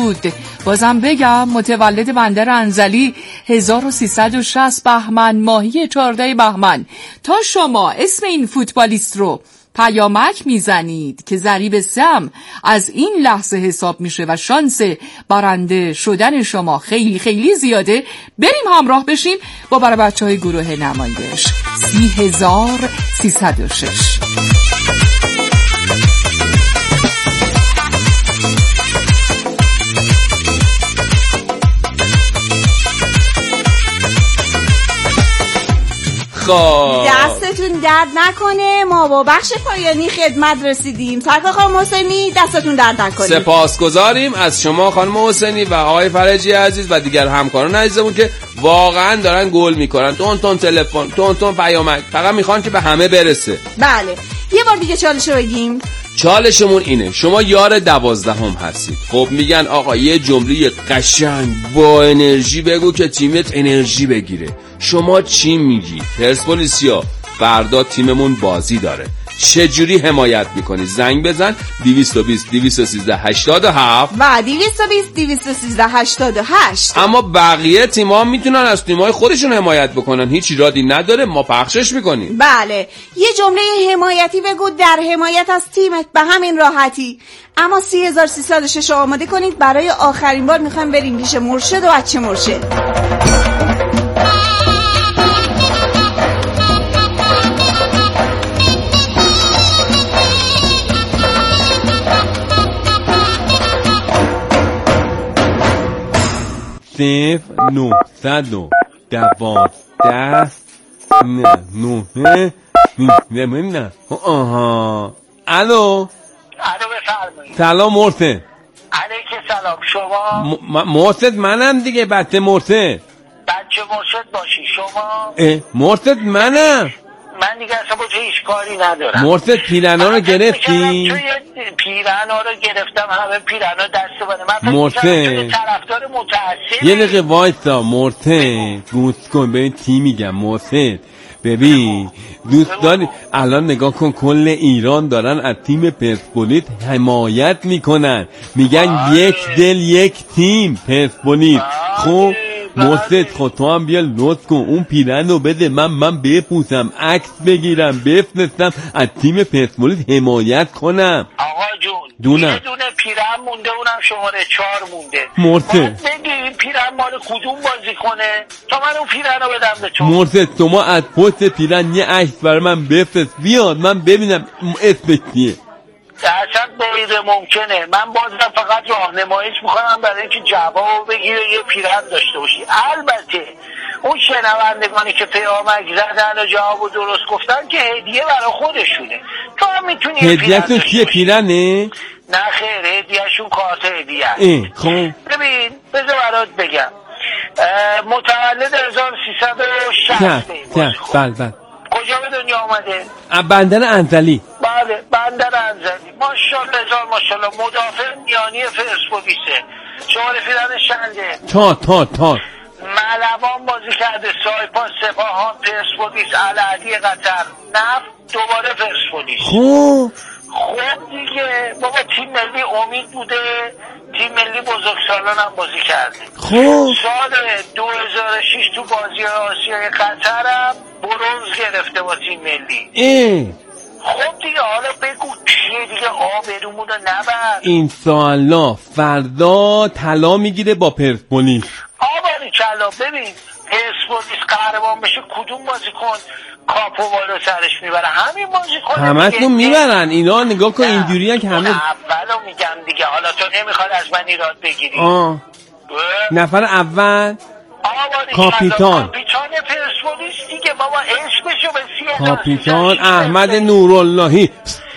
بود. بازم بگم متولد بندر انزلی 1360 بهمن ماهی 14 بهمن. تا شما اسم این فوتبالیست رو پیامک میزنید که ضریب سهم از این لحظه حساب میشه و شانس برنده شدن شما خیلی خیلی زیاده. بریم همراه بشیم با برای بچهای گروه نمایش 30306. دستتون درد نکنه، ما با بخش پایانی خدمت رسیدیم. سرکار خانم حسینی دستتون درد نکنه. سپاسگزاریم از شما خانم حسینی و آقای فرجی عزیز و دیگر همکاران عزیزمون که واقعا دارن گل میکنن. تون تلفن، تون پیامک، فقط میخوان که به همه برسه. بله یه بار دیگه چالش رو بگیم. چالشمون اینه، شما یار 12 هستید. خب میگن آقا یه جمله قشنگ با انرژی بگو که تیمت انرژی بگیره. شما چی میگی؟ پرسپولیسیا فردا تیممون بازی داره، چجوری حمایت میکنی؟ زنگ بزن 220 213 87 و 220 213 88. اما بقیه تیم‌ها میتونن از تیم‌های خودشون حمایت بکنن، هیچ ایرادی نداره، ما پخشش میکنیم. بله یه جمله حمایتی بگو در حمایت از تیمت، به همین راحتی. اما 3306 آماده کنید، برای آخرین بار میخوایم بریم پیش مرشد و بچه مرشد. صفر 912 نه آها. الو بفرمایید. سلام مرسد. علیک سلام. شما؟ مرسد منم دیگه، بچه مرسد. بچه مرشد باشی شما؟ مرسد منم. من دیگه اصلا با تو هیچ کاری ندارم. مرسد پیرنا رو گرفتی؟ توی پیرنا رو گرفتم، همه پیرنا دست بده. من مرسد طرفدار متعصب. یه دقیقه وایسا مرسد، گوش کن ببین چی میگم. مرسد ببین دوست داری الان نگاه کن، کل ایران دارن از تیم پرسپولیس حمایت میکنن، میگن یک دل یک تیم پرسپولیس. خب مرسد خود تو هم بیا لطف کن اون پیرن رو بده، من بپوسم، عکس بگیرم، بفرستم، از تیم پرسپولیس حمایت کنم. آقا جون دونه یه دونه پیرن مونده، اونم شماره 4 مونده. مرسد بگی این پیرن مال کدوم بازی کنه تا من اون پیرن رو بدم به تو. مرسد شما از پست پیرن یه عکس برای من بفرست بیاد من ببینم اسمش چیه. اصلا غیر ممکنه. من بازم فقط راهنماییش میکنم برای اینکه جواب بگیره یه پیرن داشته باشی. البته اون شنوندگانی که پیامک زدن و جواب درست گفتن که هدیه برای خودشونه، تو هم میتونی هدیه‌تون چیه؟ پیرنه؟ نه خیر، هدیهشون کارت هدیه. خب ببین بذار برات بگم، متولد 1360. بله کجا به دنیا آمده؟ بندر انزلی. بله بندر انزلی. ماشاءالله هزار ماشاءالله. مدافع میانی پرسپولیسه. شماره پیرن شنده. تا ملوان بازی کرده، سایپا، سپاهان، پرسپولیس، العدی قطر، نفت، دوباره پرسپولیس. خب دیگه بابا تیم ملی امید بوده، تیم ملی بزرگسالان هم بازی کرده. خب سال 2006 تو بازی آسیای قطر هم برنز گرفته با تیم ملی. خب دیگه حالا بگو چیه دیگه، آبرومون رو نبر. انشالله فردا طلا میگیره با پرسپولیس. آباری کلا. ببین پرسپولیس قهرمان بشه کدوم بازیکن کاپو بالا سرش میبره؟ همین بازیکن. همتون میبرن اینا، نگاه کن اینجوریه که همه. اولو میگم دیگه، حالا تو نمیخواد از من ایراد بگیری. نفر اول کاپیتان پرسپولیس دیگه بابا، عشقشو به سیه. کاپیتان احمد نوراللهی.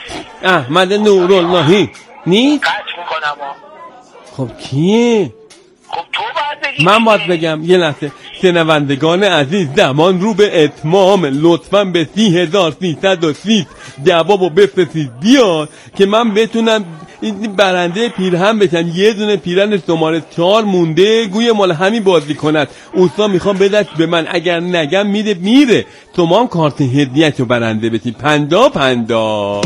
نیست؟ قطع میکنم. خب کیه؟ خب تو باید بگی. من باید بگم. یه لحظه شنوندگان عزیز، زمان رو به اتمام، لطفاً به 30330 جوابو بفرستید بیاد که من بتونم این برنده پیرهن بشم. یه دونه پیرهن شماره 4 مونده، گوی مال همین بازی کند. اوستا میخوام بدست به من، اگر نگم میره. شما هم کارت هدیه‌شو برنده بشید. 50-50.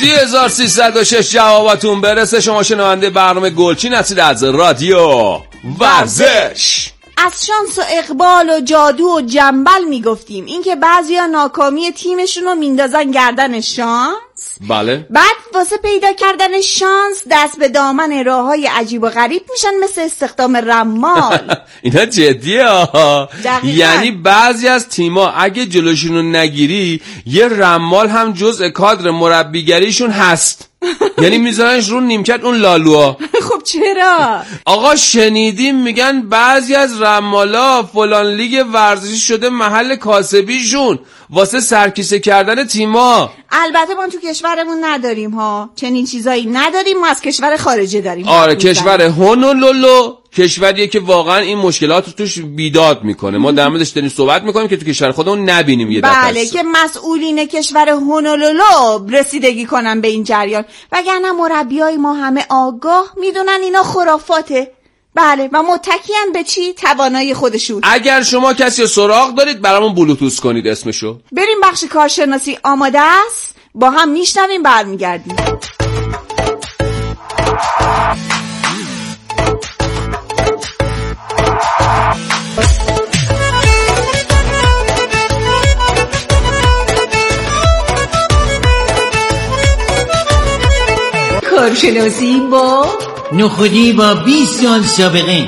3306 جوابتون برسه. شما شنونده برنامه گلچین هستید از رادیو ورزش. از شانس و اقبال و جادو و جنبل میگفتیم، اینکه بعضیا ناکامی تیمشون رو میندازن گردن شانس. بله. بعد واسه پیدا کردن شانس دست به دامن راههای عجیب و غریب میشن، مثل استخدام رمال. اینا جدیه ها. یعنی بعضی از تیما اگه جلوشون رو نگیری یه رمال هم جزء کادر مربیگریشون هست. یعنی میذارنش رو نیمکت اون لالوها. خب چرا؟ آقا شنیدیم میگن بعضی از رمالا فلان لیگ ورزشی شده محل کاسبیشون واسه سرکیسه کردن تیما. البته ما تو کشورمون نداریم ها، چنین چیزایی نداریم، ما از کشور خارجه داریم. آره کشور هونولولو کشوریه که واقعا این مشکلات رو توش بیداد میکنه. ما در موردش داریم صحبت میکنیم که تو کشور خودمون نبینیم یه دفعه. بله که مسئولین کشور هونولولو رسیدگی کنن به این جریان، وگرنه مربیای ما همه آگاه میدونن اینا خرافاته. بله و متکیان به چی؟ توانایی خودشون. اگر شما کسی رو سراغ دارید برامون بلوتوث کنید اسمشو. بریم بخش کارشناسی. آماده است؟ با هم میشنویم برمیگردیم. کارشناسی با نخودی با 20 سال سابقه.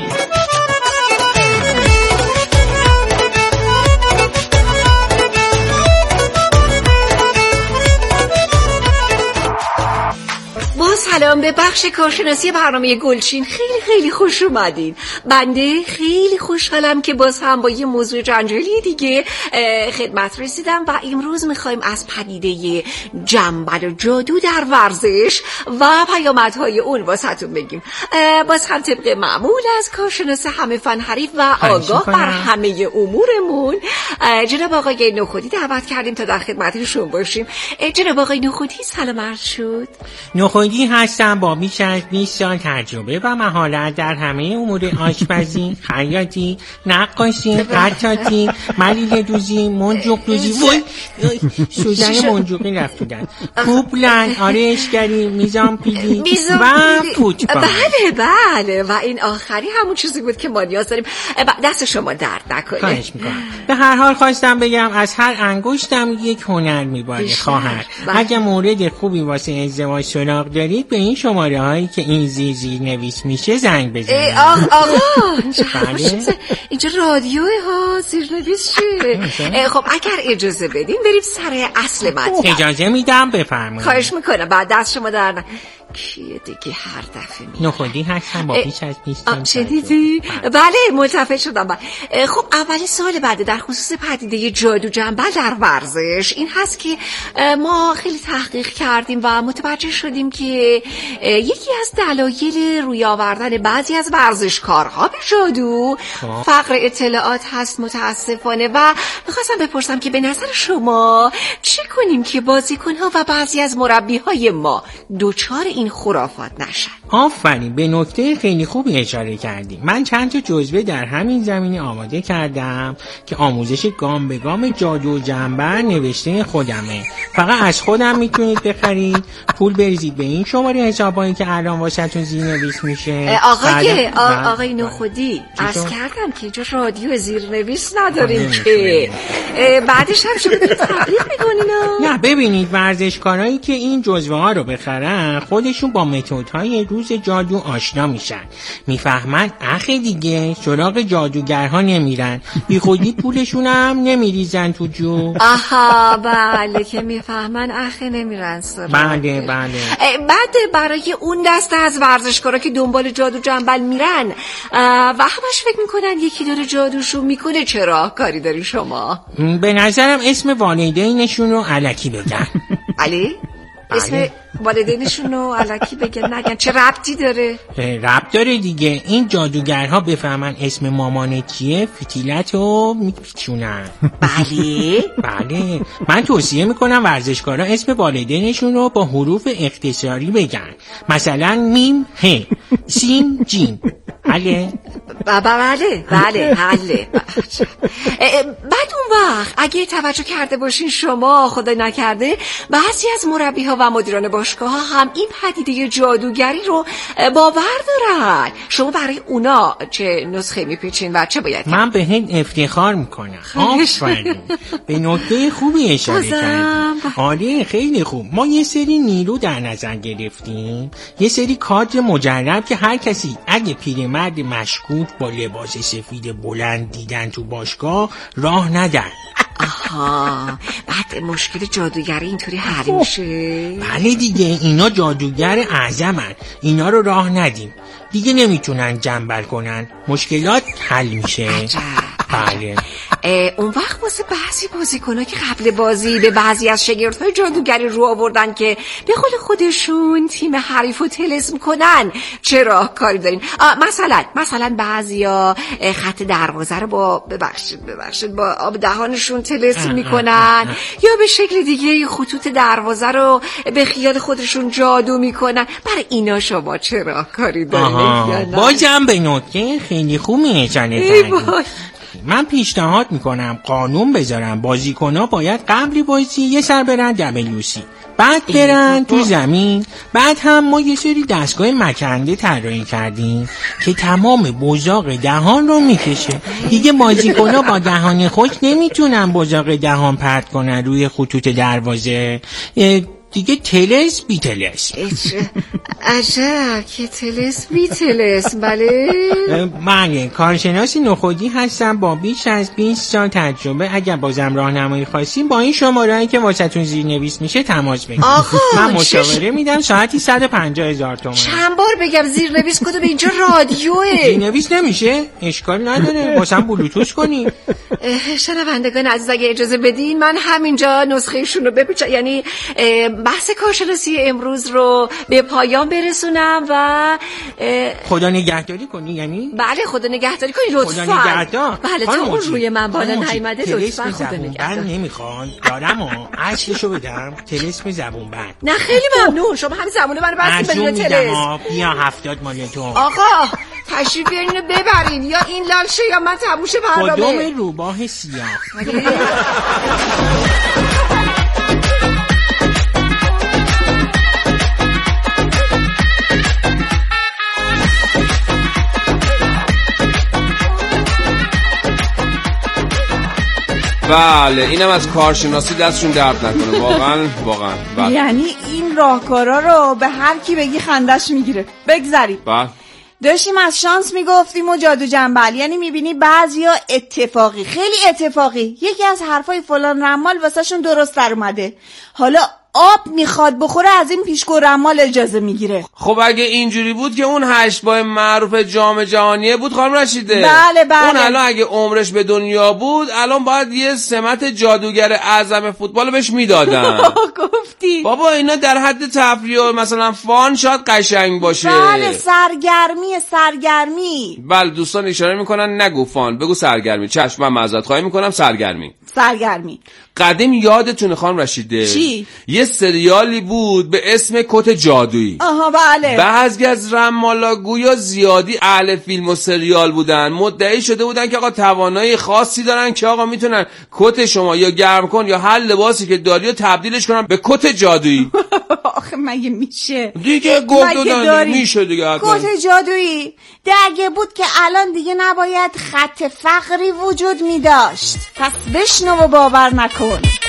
سلام به بخش کارشناسی برنامه گلچین. خیلی خوش اومدین. بنده خیلی خوشحالم که باز هم با یه موضوع جنجالی دیگه خدمت رسیدم و امروز میخوایم از پدیده جنبل و جادو در ورزش و پیامدهای اون واسهتون بگیم. باز هم طبق معمول از کارشناس همه فن حریف و آگاه بر همه امورمون جناب آقای نخودی دعوت کردیم تا در خدمتشون باشیم. جناب آقای نخودی سلام عرض شد. نخودی هستم با بیش از 20 سال تجربه و مهارت در همه امور آشپزی، خیاطی، نقاشی، خطاطی، ملیل دوزی، منجوق دوزی، سوزن منجوقی رفتودن، کوبلن، آرایشگری، میزان پیلی و فوتبال. بله و این آخری همون چیزی بود که ما نیاز داریم. دست شما درد نکنه. خواهش میکنم. به هر حال خواستم بگم از هر انگشتم یک هنر میباره خواهر. اگه مورد خوبی واسه ازدواج سراغ دارید به این شماره هایی که این زیر نویس میشه زنگ بزنید. آقا اینجا رادیوه ها، زیر نویس چیه؟ خب اگر اجازه بدین بریم سر اصل مطلب. اجازه میدم بفرمایید. خواهش میکنم. بعد دست شما در کیه دیگه هر دفعه میاد. نخودی هستم با بیش از 20 سال. شدیدی؟ بله متفق شدم. خب اول سوال بعد در خصوص پدیده جادو جنبل در ورزش این هست که ما خیلی تحقیق کردیم و متوجه شدیم که یکی از دلایل روی آوردن بعضی از ورزشکارها به جادو فقر اطلاعات هست متاسفانه. و میخواستم بپرسم که به نظر شما چه کنیم که بازیکنها و بعضی از مربیهای ما دوچار این خرافات نشن؟ آفرین، به نکته خیلی خوبی اشاره کردیم. من چند تا جزوه در همین زمینه آماده کردم که آموزش گام به گام جادو و جنبل نوشته خودمه. فقط از خودم میتونید بخرید. پول بریزید به این شماره حسابایی که الان واسهتون زیرنویس میشه. آقای نخودی عرض کردم که اینجا رادیو زیرنویس نداریم که بعدش هم شما تحقیق میکنین. نه ببینید ورزشکارایی که این جزوه ها رو بخرن خودشون با متدهای روز جادو آشنا میشن، میفهمن اخی دیگه سراغ جادوگرها نمیرن، بی خودی پولشون هم نمیریزن تو جو. آها بله که میفهمن اخی نمیرن سراغ. بله بعد برای اون دسته از ورزشکارا که دنبال جادو جنبل میرن و همش فکر میکنن یکی داره جادوشو میکنه، چرا کاری داری شما؟ به نظرم اسم والدینشون رو الکی بگن. علی؟ اسم والدینشون رو الکی بگن نگن، چه ربطی داره؟ ربط داره دیگه. این جادوگرها بفهمن اسم مامان چیه فتیلت رو میپیچونن. بله من توصیه میکنم ورزشکارا اسم والدینشون رو با حروف اختصاری بگن، مثلا میم ه، سین جیم، حله؟ بله حله. بعد اون وقت اگه توجه کرده باشین شما، خدا نکرده بعضی از مربی‌ها و مدیران باشگاه ها هم این پدیده جادوگری رو باور دارن. شما برای اونا چه نسخه میپیچین و چه باید؟ من به هند افتخار میکنم. آفرین، به نکته خوبی اشاره کردیم. آره خیلی خوب. ما یه سری نیرو در نظر گرفتیم، یه سری کادر مجرب که هر کسی اگه پیرمرد مشکوک با لباس سفید بلند دیدن تو باشگاه راه ندن. آها، بعد مشکل جادوگری اینطوری حل میشه؟ بله دیگه، اینا جادوگر اعظمن، اینا رو راه ندیم دیگه، نمیتونن جنبل کنن، مشکلات حل میشه. بله. اون وقت واسه بعضی بازیکن‌ها که قبل بازی به بعضی از شگردهای جادوگری رو آوردن که به قول خودشون تیم حریف رو طلسم کنن، چه راهکاری دارین؟ مثلا بعضیا خط دروازه رو با ببخشید با آب دهانشون طلسم میکنن، یا به شکل دیگه خطوط دروازه رو به خیال خودشون جادو میکنن. برای اینا شما چه راهکاری دارین؟ بازم به نکته خیلی خوبی اشاره کردین. من پیشنهاد میکنم قانون بذارم بازیکن‌ها باید قبل بازی یه سر برن WC، بعد برن تو زمین. بعد هم ما یه سری دستگاه مکنده طراحی کردیم که تمام بزاق دهان رو میکشه. دیگه بازیکن‌ها با دهان خوش نمیتونن بزاق دهان پرت کنن روی خطوط دروازه. دیگه تلس بی تلس. عجب که تلس بی تلس. بله کارشناسی نخودی هستم با بیش از 20 سال تجربه. اگر بازم راهنمایی خواستیم با این شماره‌ای که واسهتون زیرنویس میشه تماس بگیرید. من مشاوره میدم، ساعتی 150,000 تومان. چند بار بگم زیرنویس کنه؟ به اینجا رادیوه. زیرنویس نمیشه؟ اشکال نداره، واسم بلوتوث کنی. شنوندگان عزیز اگه اجازه بدین من همینجا نسخه‌شون رو بپیچم، یعنی بحث کارشناسی امروز رو به پایان برسونم و خدا نگهداری کنی. یعنی بله خدا نگهداری کنی لطفاً. خدا نگهدار. بله تا اون روی من بالا نیامده لطفاً خدا نگهدار. من نمیخوام دارم اصلشو بدم. تلسم زبون بند. نه خیلی ممنون، شما همین زبونه منو بستین بدون تلسم. بیا 70 مال تو. آقا تشریف بیارین اینو ببرین، یا این لالشه یا من تموش برنامه. کدوم روباه سیاه؟ بله اینم از کارشناسی دستشون درد نکنه. واقعا بله. یعنی این راهکارا رو به هر کی بگی خندش میگیره. بگذاریم. بله. داشتیم از شانس میگفتیم و جادو جنبل، یعنی میبینی بعضیا اتفاقی، خیلی اتفاقی یکی از حرفای فلان رمال واسه شون درست در اومده، حالا آب میخواد بخوره از این پیشگو رمال اجازه میگیره. خب اگه اینجوری بود که اون 8 بای معروف جام جهانیه بود خانم رشیده. بله. اون الان اگه عمرش به دنیا بود الان باید یه سمت جادوگر اعظم فوتبال بهش میدادن. گفتی بابا اینا در حد تفریح و مثلا فان شاید قشنگ باشه. بله سرگرمی. بله دوستان اشاره میکنن نگو فان بگو سرگرمی. چشم من معذرت خواهی میکنم. سرگرمی. قدیم یادتونه خانم رشیده چی؟ یه سریالی بود به اسم کت جادویی. آها بله. بعضی از رمالاگویا زیادی اهل فیلم و سریال بودن، مدعی شده بودن که آقا توانایی خاصی دارن که آقا میتونن کت شما یا گرم کن یا هر لباسی که داری رو تبدیلش کنن به کت جادویی. آخه مگه میشه دیگه گفتن میشه دیگه. کت جادویی دیگه بود که الان دیگه نباید خط فقری وجود میداشت. پس بشنو و باور نکن.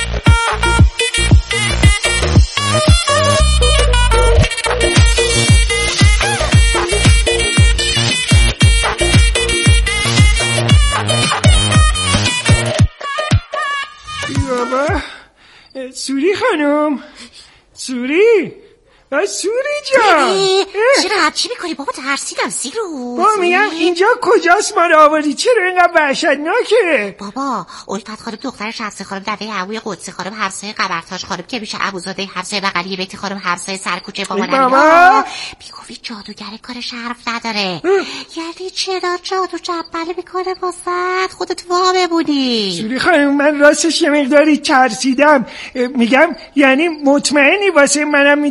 بابا سوری خانم، سوری جان چرا چی میکنی بابا؟ ترسیدم سیروس. بابا میگم اینجا کجاست؟ ما رو آوردی چرا اینقدر وحشتناکه؟ بابا الفت خانم دختر شمس خانم دده عموی قدسی خانم همسایه قبرتاج خانم که میشه ابوزاده همسایه بغلی بیتی خانم همسایه سرکوچه بابا بیگوی جادوگر کارش حرف نداره. یعنی چرا جادو جنبله میکنه واسط؟ خودت وا ببونی. سوری خانم من راستش یه مقداری ترسیدم. میگم یعنی مطمئنی واسه منم میتونه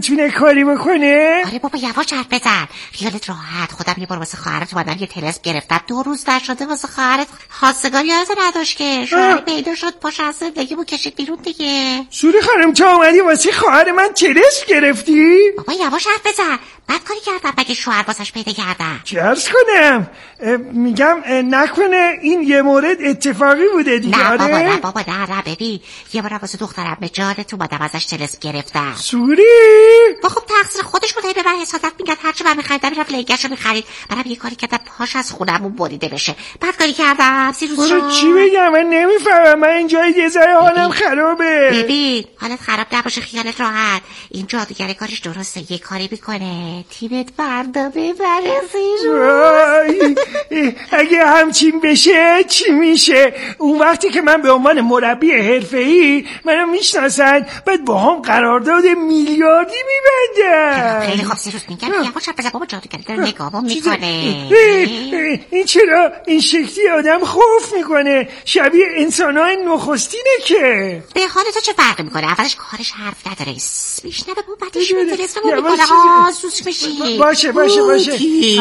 کاری بکنه؟ آره بابا یواش حرف بزن، خیالت راحت. خودم یه بار واسه خواهرت اومدم یه طلسم گرفتم، 2 روز نشده واسه خواهرت خواستگاری نداشت که شوهر پیدا شد، پاش از زندگیمو کشید بیرون دیگه. سوری خانم تو اومدی واسه خواهر من طلسم گرفتی؟ بابا یواش حرف بزن، بعد کاری کردم مگه شوهر واسش پیدا کردم. چه عرض کنم؟ میگم نکنه این یه مورد اتفاقی بوده دیگه؟ نه بابا نه ببین، یه بار واسه دخترم به جادت اومدم ازش طلسم گرفتم. سوری؟ با خب تقصیر خودش بود، به من حسادت میگه هرچی من میخریدم میرفت لنگشو میخرید. منم یه کاری کردم پاش از خونمون بریده بشه، بعد کاری کردم سیروس جان. چی بگم؟ من نمیفهمم، من اینجا یه ذره حالم خرابه. ببین حالت خراب نباشه، خیالت راحت. این جادوگر کارش درسته، یه کاری میکنه تیمت فردا ببره سیروس. اگه همچین بشه چی میشه؟ اون وقتی که من به عنوان مربی حرفه‌ای منو میشناسن، بعد با هم قرارداد میلیاردی میبندن. خیلی خوب سیروس، میگم یواش حرف بزن بابا، جادوگر داره نگاهمو میکنه. این چرا این شکلی آدم خوف میکنه؟ شبیه انسانای نخستینه که. به حال تو چه فرقی میکنه؟ اولش کارش حرف نداره، میشنوه بابا، بعدش میترسه میکنه سوس میشی. باشه قوطی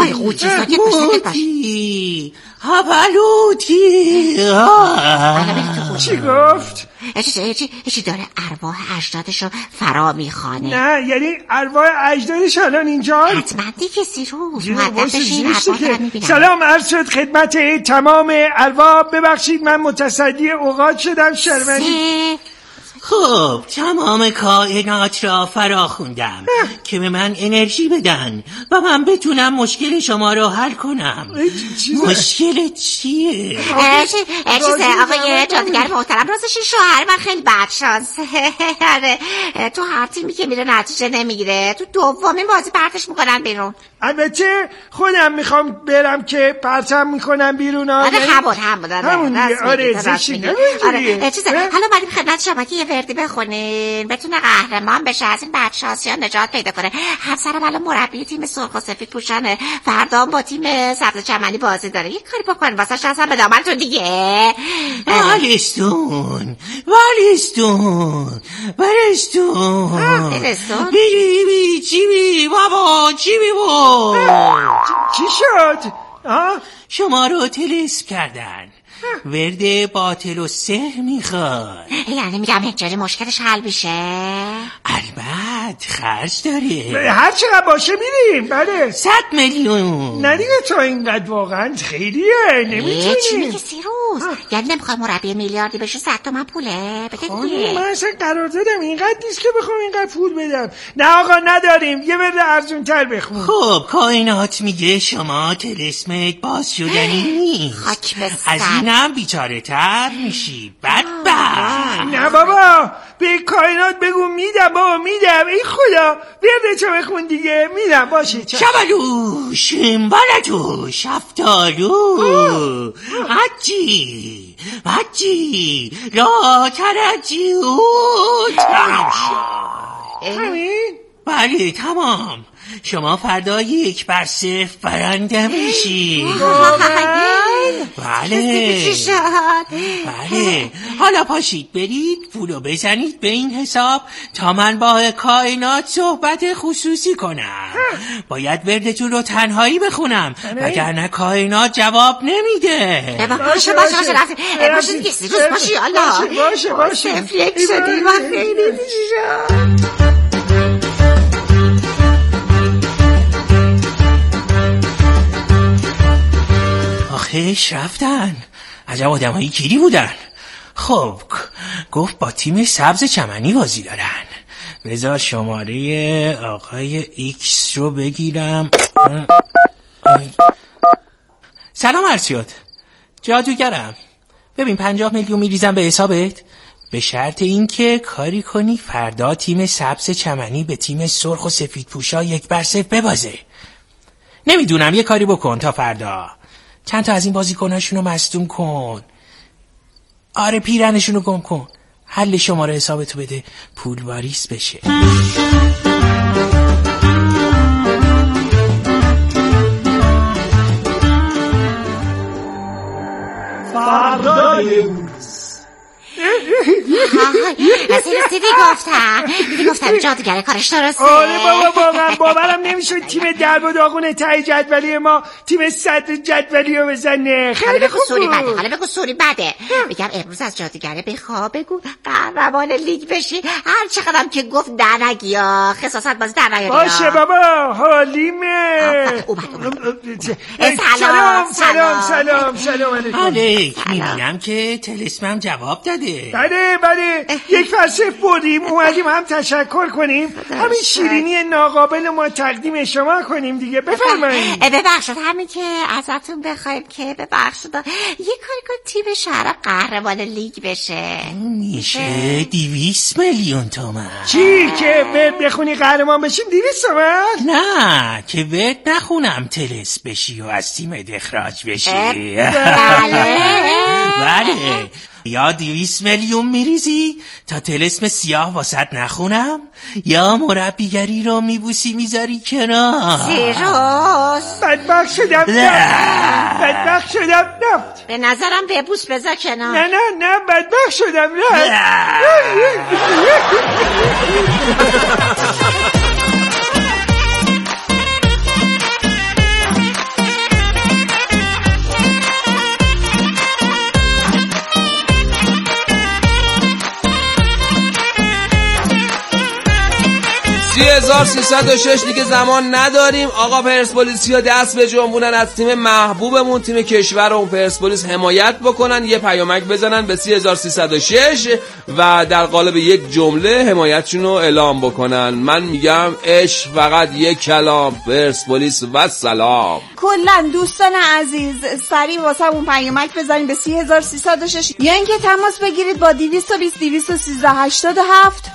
هبلوتی. چی گفت؟ چی داره ارواح اجدادشو فرا میخوانه. نه یعنی ارواح اجدادش الان اینجا؟ حتما دیگه سیروس، مؤدب بشین ارواح دارم میبینم. سلام عرض شد خدمت تمام ارواح، ببخشید من متصدی اوقات شدم، شرمنده. خب تمام کائنات را فرا خوندم که به من انرژی بدن و من بتونم مشکل شما را حل کنم. مشکل چیه؟ آقای جادوگر محترم، راستش این شوهر من خیلی بدشانسه. تو هر تیمی که میره نتیجه نمیگیره، تو دومین بازی پرتش میکنن بیرون. البته خودم میخوام برم که پرتم میکنم بیرون. آره همون آره زشی نمیجوریه. حالا بریم خدمت شما که یه وردی بخونین بتونه قهرمان بشه، از این بدشانسی ها نجات پیدا کنه. همسرم الان مربی تیم سرخ و سفید پوشانه، فردا با تیم سبز چمنی بازی داره، یه کاری بکن واسه اصلا به دامنتون دیگه. ولستون بی چی بی بابا چی بی بو چی شد؟ شما رو طلسم کردن، ورد باطل و سحر میخواد. یعنی میگم اینجوری مشکلش حل میشه؟ البته خرج داره، هر چقدر باشه میریم. بله 100 میلیون. نه دیگه تا اینقدر واقعا خیلیه، نمیتونی. چی میگه سیروس؟ یعنی نمیخوای مربی میلیاردی بشه 100 تومن پوله بده دیگه. من اصلا قرار دادم اینقدر نیست که بخوام اینقدر پول بدم. نه آقا نداریم، یه ورد ارزون تر بخون. خب کائنات میگه شما طلسمت باز شدنی نیست، از اینم بیچاره تر میشی بدبخت. نه بابا به کائنات بگو میدم بابا، میدم. ای خدا ورد چه بخون دیگه. میدم باشه. شبلو شمبلتو شفتالو حجی لا ترجی تمام شد. همین؟ بله تمام. شما فردا 1-0 برنده میشی. بله حالا پاشید برید پولو بزنید به این حساب تا من با کائنات صحبت خصوصی کنم. باید وردتون رو تنهایی بخونم وگرنه کائنات جواب نمیده. باشه دیگه سیروس باشی. باشه فلک شدی و خیلی دیشا. آخیش رفتن، عجب آدمایی گیری بودن. خب گفت با تیم سبز چمنی بازی دارن. بذار شماره آقای ایکس رو بگیرم. سلام عرض شد، جادوگرم. ببین 50 میلیون میریزم به حسابت، به شرط اینکه کاری کنی فردا تیم سبز چمنی به تیم سرخ و سفید پوشا 1-0 ببازه. نمیدونم یه کاری بکن تا فردا. چند تا از این بازیکناشونو مصدوم کن. آره پیرنشونو گم کن. حل شماره حسابتو بده پول واریس بشه. فردای روز دیدی گفتم جادوگر کارش درسته. آره بابا واقعا باورم نمیشد تیم درب و داغون ته جدولی ما تیم صدر جدولی رو بزنه. خیلی خوب. حالا بگو سوری بده. میگم امروز از جادوگره بخوا بگو قهرمان لیگ بشی. هر چقدرم که گفت در نگیا خصاصت بازی در نگیا. باشه بابا حالیمه. سلام علیک. میبینم که تلسمم جواب داده. بله یک فلسفه بردیم اومدیم هم تشکر کنیم همین شیرینی ناقابل ما تقدیم شما کنیم دیگه. بفرمایید. ببخشید همین که ازتون بخوایم که ببخشید یه کاری کن تیم شهرم قهرمان لیگ بشه. میشه 200 میلیون تومان. چی که بخونی قهرمان بشیم 200 تومان؟ نه که بهت نخونم تلس بشی و از تیم اخراج بشی. بله یا 200 میلیون میریزی تا تلسم سیاه واسط نخونم یا مربیگری رو میبوسی میذاری کنار. سیروس بدبخت شدم نه به نظرم ببوس بذار کنار. نه بدبخت شدم نه. $30,306 دیگه زمان نداریم. آقا پرسپولیسیا دست به جنبونن، از تیم محبوبمون تیم کشورمون پرسپولیس حمایت بکنن، یه پیامک بزنن به 3306 و در قالب یک جمله حمایتشون رو اعلام بکنن. من میگم عشق فقط یک کلام، پرسپولیس و سلام. کلا دوستان عزیز سریع واسه اون پیامک بزنید به 3306 یا اینکه تماس بگیرید با 220 213 87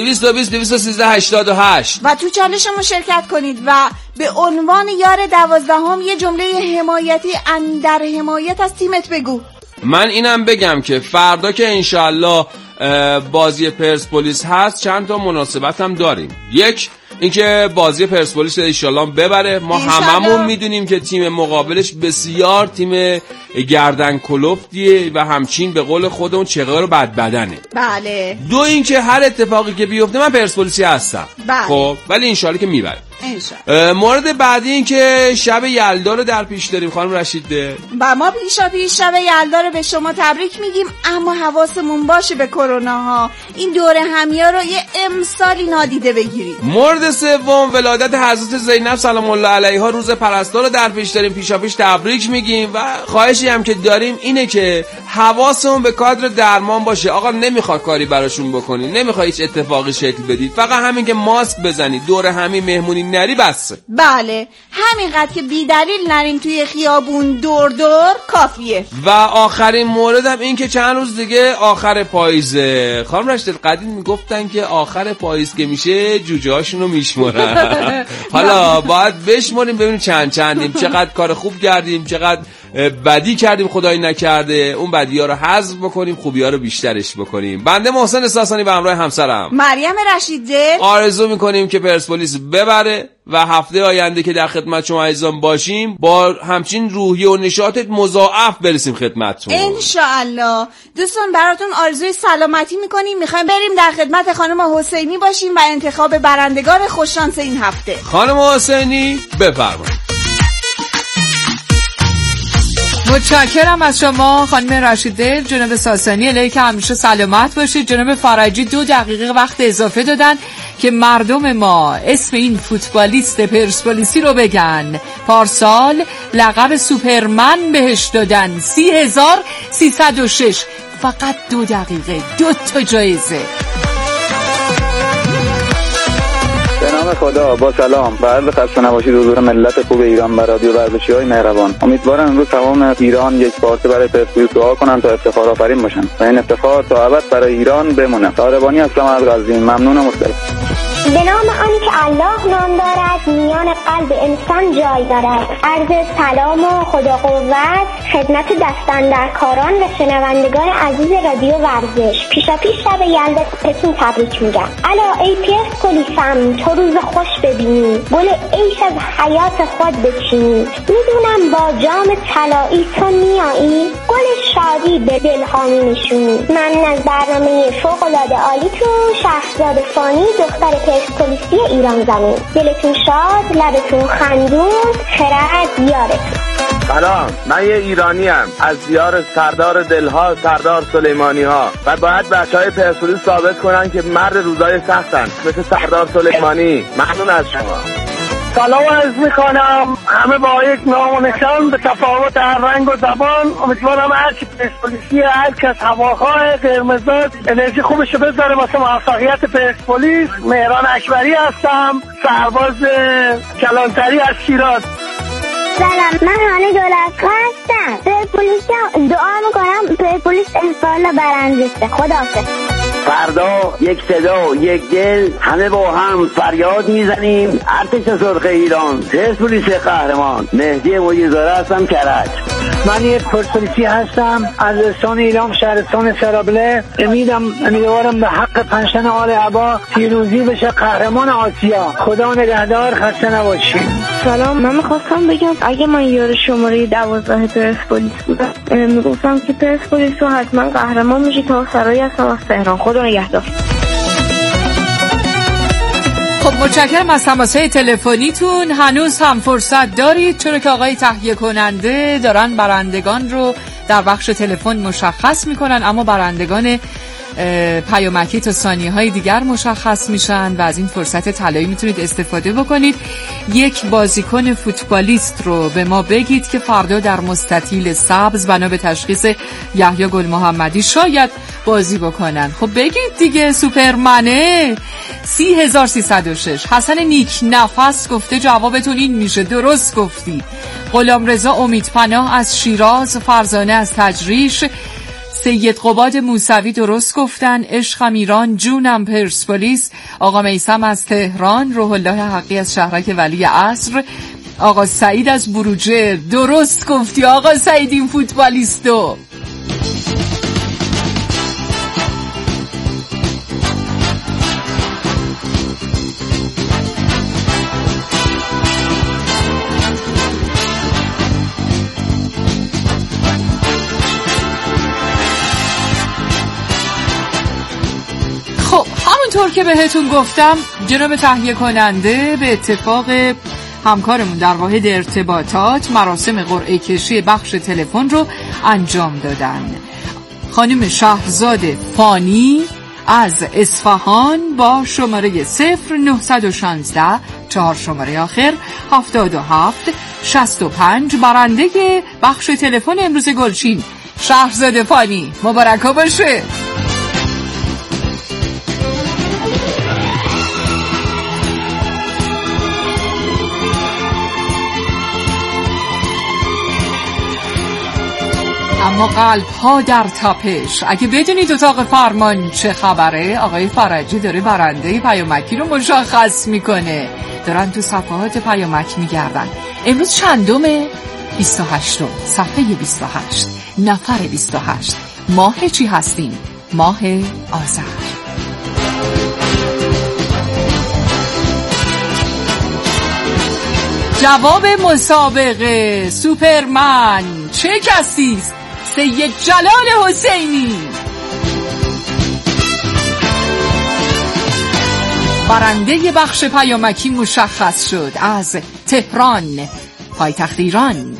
220 88 و تو چالشمون شرکت کنید و به عنوان یار 12 یه جمله حمایتی اندر حمایت از تیمت بگو. من اینم بگم که فردا که انشالله بازی پرسپولیس هست چند تا مناسبت هم داریم. یک اینکه بازی پرسپولیس انشالله ببره. ما هممون میدونیم که تیم مقابلش بسیار تیم گردن کلفتیه و همچین به قول خودمون چقدر بد بدنه. بله. دو اینکه هر اتفاقی که بیفته من پرسپولیسی هستم. بله. خب ولی انشالله که میبره. انشالله. مورد بعدی این که شب یلدا رو در پیش داریم خانم رشیده و ما پیش شب یلدا رو به شما تبریک میگیم، اما حواسمون باشه به کرونا ها. این دوره همیا رو یه امسالی نادیده بگیرید. مورد سوم ولادت حضرت زینب سلام الله علیها روز پرستار رو در پیش داریم، پیش تبریک میگیم و خواهشی هم که داریم اینه که حواسمون به کادر درمان باشه. آقا نمیخواد کاری براشون بکنی، نمیخواد هیچ اتفاقی شکل بدید، فقط همین که ماسک بزنید، دوره همین مهمونی نری بسه. بله همینقدر که بی دلیل نریم توی خیابون دور کافیه. و آخرین موردم این که چند روز دیگه آخر پاییزه. خانم رشید قدیم میگفتن که آخر پاییز که میشه جوجه هاشون رو میشمارن. حالا باید بشماریم ببینیم چندیم، چقدر کار خوب کردیم، چقدر بدی کردیم خدایی نکرده، اون بدی ها رو حذف بکنیم، خوبی ها رو بیشترش بکنیم. بنده محسن ساسانی به همراه همسرم مریم رشیده آرزو میکنیم که پرسپولیس ببره و هفته آینده که در خدمت شما عزیزان باشیم با همچین روحیه و نشاطت مضاعف برسیم خدمتتون انشاءالله. دوستان براتون آرزوی سلامتی میکنیم. میخوایم بریم در خدمت خانم حسینی باشیم و انتخاب برندگان خوششانس این هفته. خانم حسینی بفرمایید. متشکرم از شما خانم رشیده. جناب ساسانی الهی که همیشه سلامت باشید. جناب فرجی 2 دقیقه وقت اضافه دادن که مردم ما اسم این فوتبالیست پرسپولیسی رو بگن. پارسال لقب سوپرمن بهش دادن. 30,306. فقط 2 دقیقه 2 تا جایزه. به نام خدا با سلام و عرض خسته نباشید حضور ملت خوب ایران و رادیو ورزشی‌های مهربان. امیدوارم امروز تمام ایران یک بارسه برای پرسپولیس دعا کنن تا افتخار آفرین باشن و این افتخار تا ابد برای ایران بمونه. طالبانی هستم از غزنین. ممنونم. به نام آنی که الله نام دارد میان قلب انسان جای دارد. عرض سلام و خدا قوت خدمت دستاندرکاران و شنوندگان عزیز رادیو ورزش. پیشا پیش شب یلدا بهتون تبریک میگم. الا ای پرسپولیسم تو روز خوش ببینی، گل عیش از حیات خود بچینی. میدونم با جام طلایی تو میایی، گل شادی به دلها نشونی. من از برنامه فوق‌العاده عالیتون شهرزاد فانی دختر پرسپولیسی ایران زمین. دلتون شاد، لبتون خندون، خرد یارتون. سلام، من یه ایرانی ام از دیار سردار دلها سردار سلیمانی ها و باید بچهای پرسپولیس ثابت کنن که مرد روزای سختن مثل سردار سلیمانی. ممنون از شما. سلام عرض میکنم همه با یک نام و نشان به تفاوت هر رنگ و زبان. امیدوارم هرچی پرسپولیسی هر کس هواخواه قرمزاد انرژی خوبشو بذاره واسه موفقیت پرسپولیس. مهران اکبری هستم، سرباز کلانتری از شیراز. سلام، من هانه دولت‌خواه هستم. پرسپولیس دعا میکنم پرسپولیس انشالله برنده شه. خداحافظ. فردا یک صدا یک دل همه با هم فریاد میزنیم ارتش سرخ ایران پرسپولیس قهرمان. مهدی موجیزاده هستم کرج. من یک پرسپولیسی هستم از استان ایلام شهرستان سرابله. امیدوارم به حق پنجتن آل عبا پیروزی بشه قهرمان آسیا. خدا نگهدار، خسته نباشید. سلام، من میخواستم بگم اگه من یار شماره 12 پرسپولیس بودم میگفتم که پرسپولیس رو حتما قهرمان میشه تا سرایی هستم از تهران. خدا نگهدار. خب متشکرم از تماس‌های تلفنیتون. هنوز هم فرصت دارید چون که آقای تهیه کننده دارن برندگان رو در بخش تلفن مشخص میکنن، اما برندگان پیامکی تا ثانیه‌های دیگر مشخص میشن و از این فرصت طلایی میتونید استفاده بکنید. یک بازیکن فوتبالیست رو به ما بگید که فردا در مستطیل سبز بنا به تشخیص یحیی گل محمدی شاید بازی بکنن. خب بگید دیگه. سوپرمنه 30306. حسن نیک نفس گفته جوابتون این میشه. درست گفتی. غلامرضا امیدپناه از شیراز، فرزانه از تجریش، سید قباد موسوی درست گفتن. عشقم ایران جونم پرسپولیس. آقا میثم از تهران، روح الله حقی از شهرک ولی عصر، آقا سعید از بروجرد درست گفتی. آقا سعید این فوتبالیستو. همونطور که بهتون گفتم جناب تهیه کننده به اتفاق همکارمون در واحد ارتباطات مراسم قرعه کشی بخش تلفن رو انجام دادن. خانم شهرزاد فانی از اصفهان با شماره 0916 4 شماره آخر 7765 برنده بخش تلفن امروز گلچین. شهرزاد فانی مبارک باشه. اما قلب ها در تپش. اگه بدونید اتاق فرمان چه خبره، آقای فرجی داره برنده پیامکی رو مشخص میکنه. دارن تو صفحات پیامک میگردن. امروز چندمه؟ 28 صفحه 28 نفر 28. ماه چی هستیم؟ ماه آذر. جواب مسابقه سوپرمن چه کسیست؟ سید جلال حسینی. برنده بخش پیامکی مشخص شد از تهران، پایتخت ایران.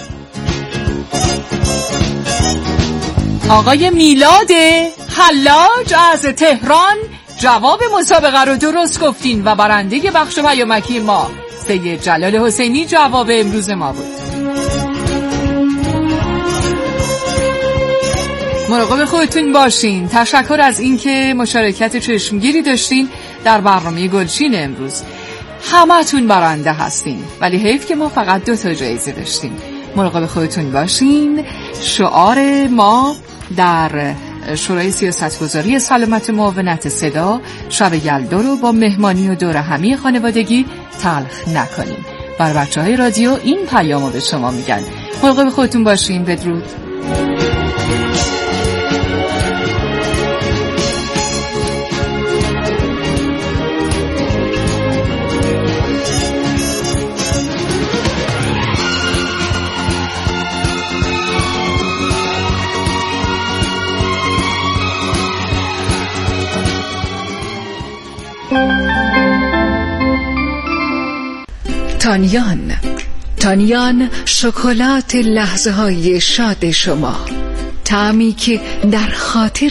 آقای میلاد حلاج از تهران جواب مسابقه رو درست گفتین و برنده بخش پیامکی ما سید جلال حسینی جواب امروز ما بود. مراقب خودتون باشین. تشکر از اینکه مشارکت چشمگیری داشتین در برنامه گلچین امروز. همتون برنده هستین ولی حیف که ما فقط 2 جایزه داشتیم. مراقب خودتون باشین. شعار ما در شورای سیاستگذاری سلامت معاونت صدا شب یلدا رو با مهمانی و دور همی خانوادگی تلخ نکنیم. بر بچه‌های رادیو این پیامو به شما میگن. مراقب خودتون باشین. بدرود. تانیان شکلات لحظه های شاد شما، طعمی که در خاطر